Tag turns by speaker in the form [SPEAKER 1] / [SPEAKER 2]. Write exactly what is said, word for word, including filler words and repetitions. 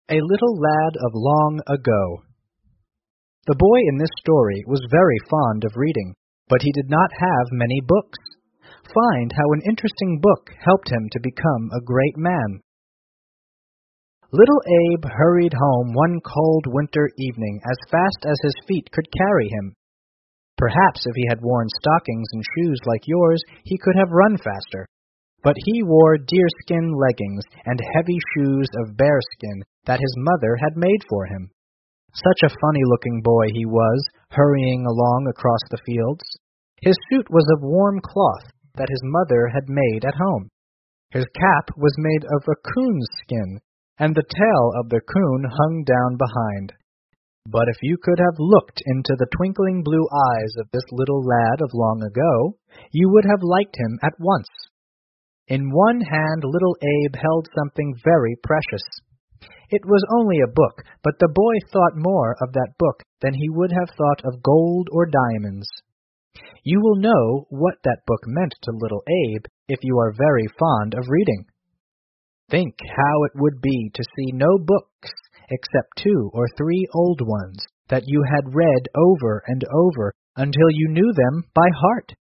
[SPEAKER 1] A Little Lad of Long Ago. The boy in this story was very fond of reading, but he did not have many books. Find how an interesting book helped him to become a great man. Little Abe hurried home one cold winter evening as fast as his feet could carry him. Perhaps if he had worn stockings and shoes like yours, he could have run faster. But he wore deerskin leggings and heavy shoes of bearskin that his mother had made for him. Such a funny-looking boy he was, hurrying along across the fields. His suit was of warm cloth that his mother had made at home. His cap was made of a coon's skin, and the tail of the coon hung down behind. But if you could have looked into the twinkling blue eyes of this little lad of long ago, you would have liked him at once. In one hand little Abe held something very precious. It was only a book, but the boy thought more of that book than he would have thought of gold or diamonds. You will know what that book meant to little Abe if you are very fond of reading. Think how it would be to see no books except two or three old ones that you had read over and over until you knew them by heart.